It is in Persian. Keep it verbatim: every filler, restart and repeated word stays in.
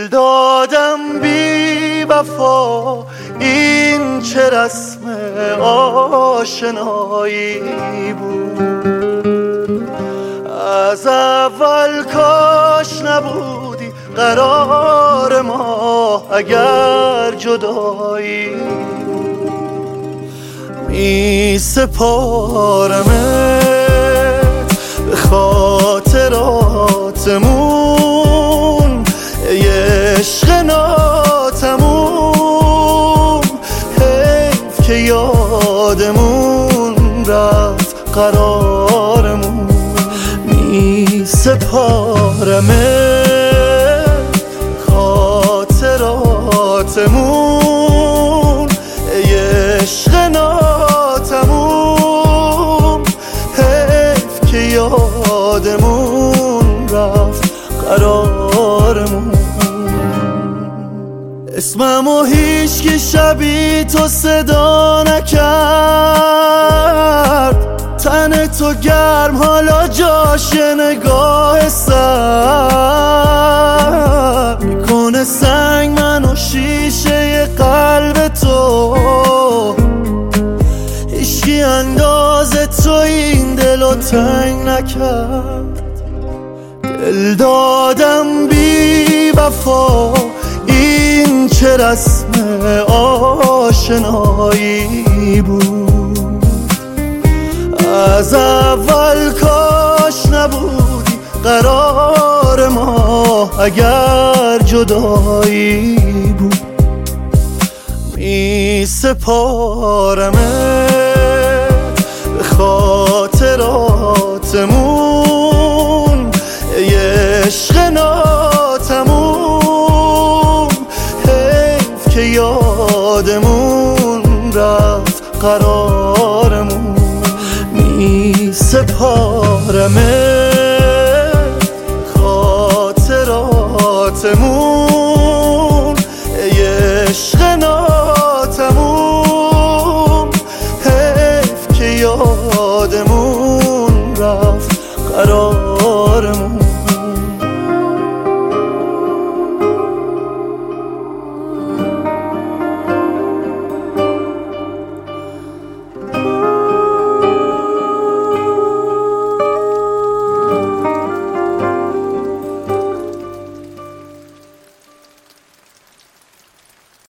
دادم بی وفا، این چه رسم آشنایی بود. از اول کاش نبودی قرار ما اگر جدایی. می سپارمت به خاطراتمون، یه عشق ناتموم. حیف که یادمون رفت قرارمون. می سپارمت خاطراتمون، یه عشق ناتموم. حیف که یادمون رفت قرارمون. اسممو هیچ که شبیه تو صدا نکرد. تن تو گرم حالا جاش نگاه سر میکنه سنگ منو شیشه قلب تو. هیچکی انداز تو این دلو تنگ نکرد. دل دادم بی وفا، این چه رسم آشنایی بود. از اول کاش نبودی قرار ما اگر جدایی بود. می سپارمت به خاطراتمون، یه عشق ناتموم. حیف که یادمون رفت قرارمون. می سپارمت